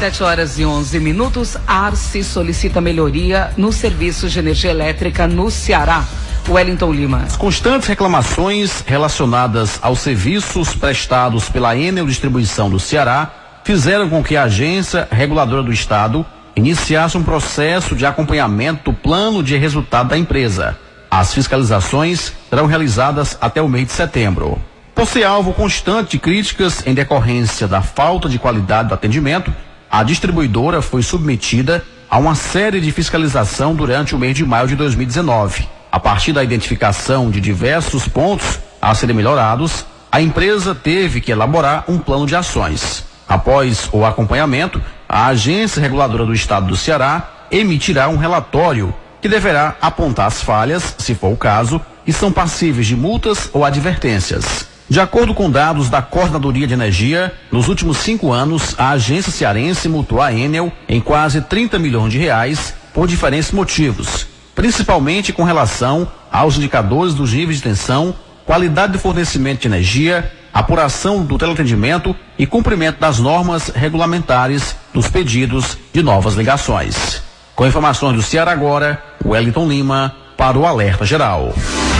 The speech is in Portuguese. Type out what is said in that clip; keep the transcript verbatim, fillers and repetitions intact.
sete horas e onze minutos. A Arce solicita melhoria no serviço de energia elétrica no Ceará. Wellington Lima. As constantes reclamações relacionadas aos serviços prestados pela Enel Distribuição do Ceará fizeram com que a agência reguladora do estado iniciasse um processo de acompanhamento do plano de resultado da empresa. As fiscalizações serão realizadas até o mês de setembro. Por ser alvo constante de críticas em decorrência da falta de qualidade do atendimento, a distribuidora foi submetida a uma série de fiscalização durante o mês de maio de dois mil e dezenove. A partir da identificação de diversos pontos a serem melhorados, a empresa teve que elaborar um plano de ações. Após o acompanhamento, a Agência Reguladora do Estado do Ceará emitirá um relatório que deverá apontar as falhas, se for o caso, e são passíveis de multas ou advertências. De acordo com dados da Coordenadoria de Energia, nos últimos cinco anos, a agência cearense multou a Enel em quase trinta milhões de reais por diferentes motivos, principalmente com relação aos indicadores dos níveis de tensão, qualidade de fornecimento de energia, apuração do teleatendimento e cumprimento das normas regulamentares dos pedidos de novas ligações. Com informações do Ceará agora, Wellington Lima para o Alerta Geral.